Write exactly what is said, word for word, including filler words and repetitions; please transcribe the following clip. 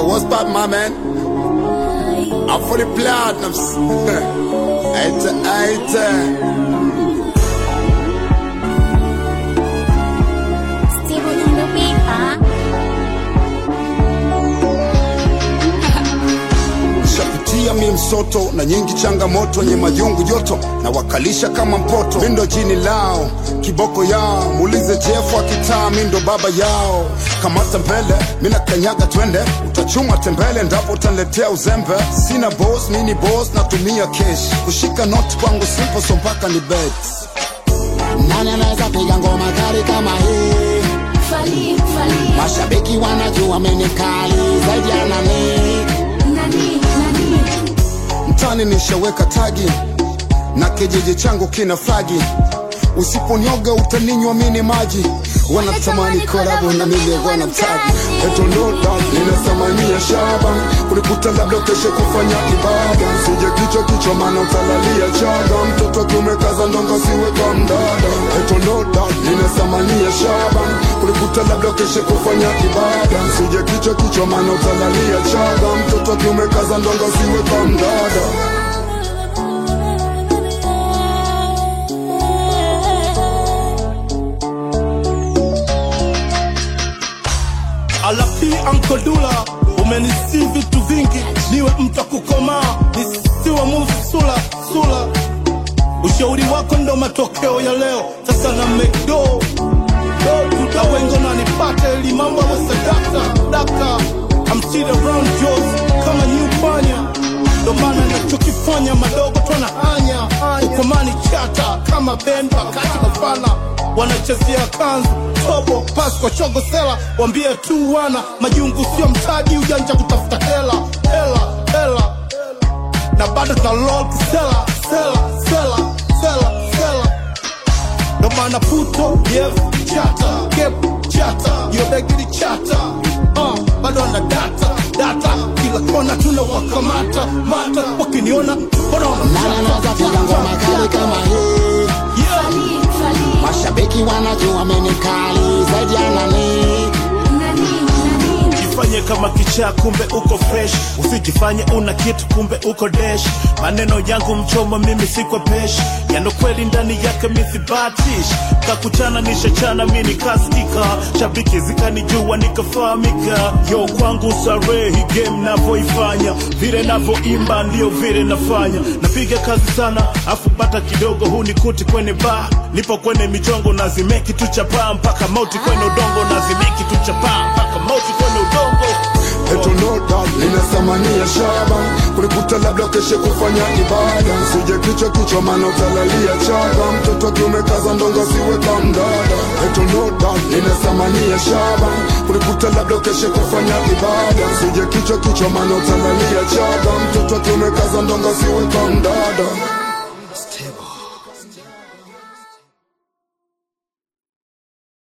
what's up, my man? I'm for the platinums. Aita, aita. Steven on the beat, huh? Shapitia mi msoto na nyingi changamoto nye majungu joto na wakalisha kama mpoto. Mindo jini lao, kiboko yao, muulize Jeff wa kitaa, mindo baba yao. Kamata mbele, mina kanyaga twende, utachuma tembele ndapo utaniletea uzembe. Sina boss, mini boss, natumia cash. Kushika noti kwangu simple, so mpaka ni bet. Nani anaweza piga ngoma kali kama hii? Fali, Fali. Mashabiki wanajua mimi kali zaidi ya nani? Nani, nani? Mtani nishaweka tagi na kijiji changu kina flagi. Usiponyoga utaninywa mini maji. Wanatamani kolabo na mimi wanamtagi. Eto nota ninasamania shaba, kulikuta labda kesho kufanya ibada. Sije kicho kicho mana utalalia chaga, mtoto kumekaza ndonga siwe kwa mdada. Eto nota ninasamania shaba, kulikuta labda kesho kufanya ibada. Sije kicho kicho mana utalalia chaga, mtoto kumekaza ndonga siwe kwa mdada. Alapi Uncle Dula, umenisi vitu vingi, niwe mtu kukoma, nisiwe muzi sula, sula. Ushauri wako ndo matokeo ya leo, sasa na make do, do tuta wengo na nipate, ili mambo wa sadaka, daka. I'm still around Joes, kama new panya, ndo maana nachokifanya madogo tuana hanya. Ukomani chata, kama bend, wakati mafana, wanachezea kanzu. Tobo, pasko, shogo, sela, wambie tu wana. Majungu sio mtaji, ujanja kutafuta hela, hela, hela. Na bado tuna lol kisela, sela, sela, sela, sela. No mana puto, yev, chata, kep, chata, yobegiri chata. Uh, bado na data, data. Kila kona tuna wakamata, mata. Wakiniona, bono na Nani anaweza piga ngoma kali kama hii? Fali, Fali. Mashabiki wanajua mimi kali zaidi ya nani? Nani, nani? Jifanye kama kichaa kumbe uko fresh, usijifanye una kitu kumbe uko dash. Maneno yangu mchoma mimi sikwa pesh, yano kweli ndani yake mithibatish. Kakuchana nishachana mini kaskika, shabiki zikanijua nikafahamika. Yo kwangu sare hii game navoifanya, vile navoimba ndio vile nafanya. Napiga kazi sana, afu bata kidogo hunikuti kwenye bar. Nipo kwenye michongo nazimeki tu chapa, mpaka mauti kwenye udongo nazimeki tu chapa, mpaka mauti kwenye udongo. Eto nota ninasamania shaba, kulikuta labda kesho kufanya ibada. Sije kicho kicho mana utalalia chaga, mtoto kumekaza ndonga siwe kwa mdada. Eto nota ninasamania shaba, kulikuta labda kesho kufanya ibada. Sije kicho kicho mana utalalia chaga, mtoto kumekaza ndonga siwe kwa mdada. Stable.